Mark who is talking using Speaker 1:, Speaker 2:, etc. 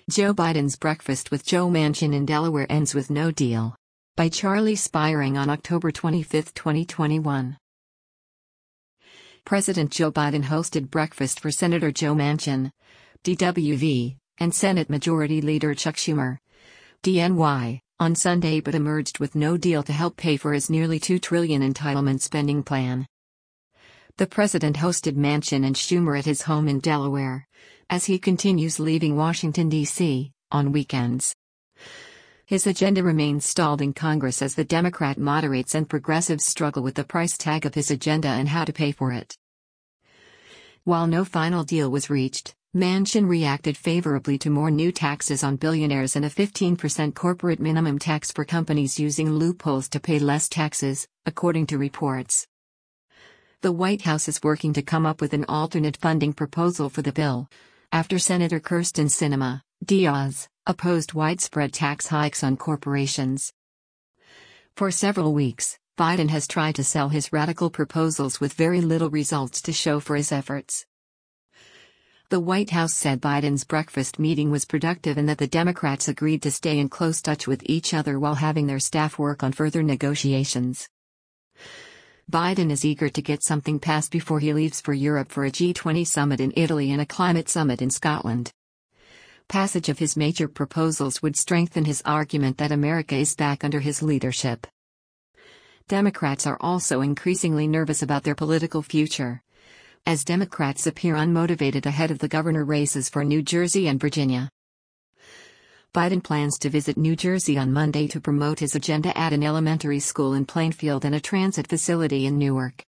Speaker 1: Joe Biden's breakfast with Joe Manchin in Delaware ends with no deal. By Charlie Spiring on October 25, 2021. President Joe Biden hosted breakfast for Senator Joe Manchin, DWV, and Senate Majority Leader Chuck Schumer, DNY, on Sunday but emerged with no deal to help pay for his nearly $2 trillion entitlement spending plan. The president hosted Manchin and Schumer at his home in Delaware, as he continues leaving Washington, D.C., on weekends. His agenda remains stalled in Congress as the Democrat moderates and progressives struggle with the price tag of his agenda and how to pay for it. While no final deal was reached, Manchin reacted favorably to more new taxes on billionaires and a 15% corporate minimum tax for companies using loopholes to pay less taxes, according to reports. The White House is working to come up with an alternate funding proposal for the bill, after Senator Kyrsten Sinema, Diaz, opposed widespread tax hikes on corporations. For several weeks, Biden has tried to sell his radical proposals with very little results to show for his efforts. The White House said Biden's breakfast meeting was productive and that the Democrats agreed to stay in close touch with each other while having their staff work on further negotiations. Biden is eager to get something passed before he leaves for Europe for a G20 summit in Italy and a climate summit in Scotland. Passage of his major proposals would strengthen his argument that America is back under his leadership. Democrats are also increasingly nervous about their political future, as Democrats appear unmotivated ahead of the governor races for New Jersey and Virginia. Biden plans to visit New Jersey on Monday to promote his agenda at an elementary school in Plainfield and a transit facility in Newark.